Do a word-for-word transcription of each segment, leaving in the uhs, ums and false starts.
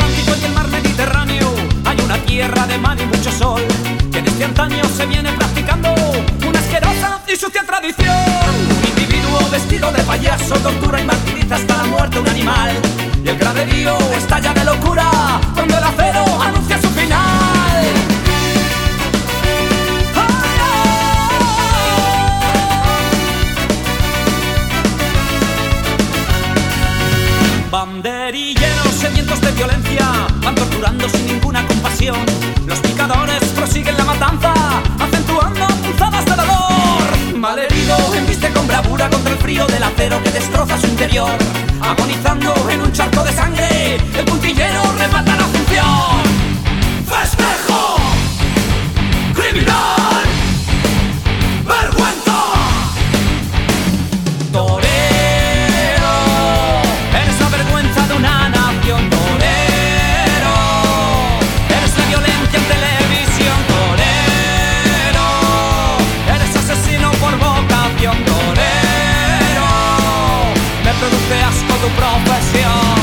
Atlántico y el mar Mediterráneo hay una tierra de mar y mucho sol, que desde antaño se viene practicando una asquerosa y sucia tradición. Un individuo vestido de payaso tortura y martiriza hasta la muerte un animal, y el graderío estalla de locura cuando el acero anuncia su final. Banderilleros sedientos de violencia van torturando sin ninguna compasión. Los picadores prosiguen la matanza, acentuando punzadas de dolor. Malherido embiste con bravura contra el frío del acero que destroza su interior. Agonizando en un charco de sangre, el puntillero remata la función. ¡Festejo! ¡Criminal! ¡Vergüenza! ¡Torero! Eres la vergüenza de una nación. ¡Torero! Eres la violencia en televisión. ¡Torero! Eres asesino por vocación. ¡Torero! Me produce asco tu profesión.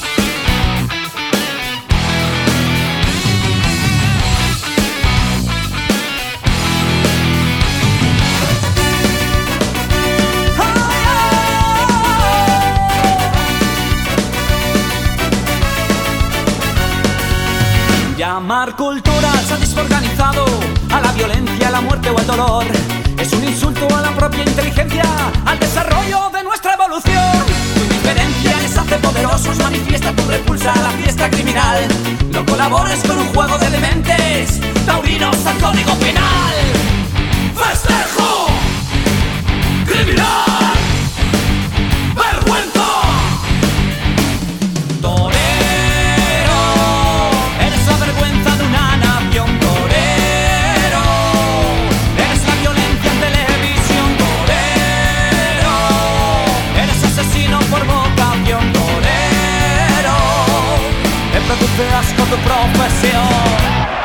Llamar cultura al sadismo organizado, a la violencia, a la muerte o al dolor, es un insulto a la propia inteligencia, al desarrollo de nuestra evolución. Tu indiferencia les hace poderosos, manifiesta tu repulsa a la fiesta criminal. No colabores con un juego de dementes, taurinos al código penal. ¡Festejo! ¡Criminal! ¡Vergüenza! Produce asco tu profesión.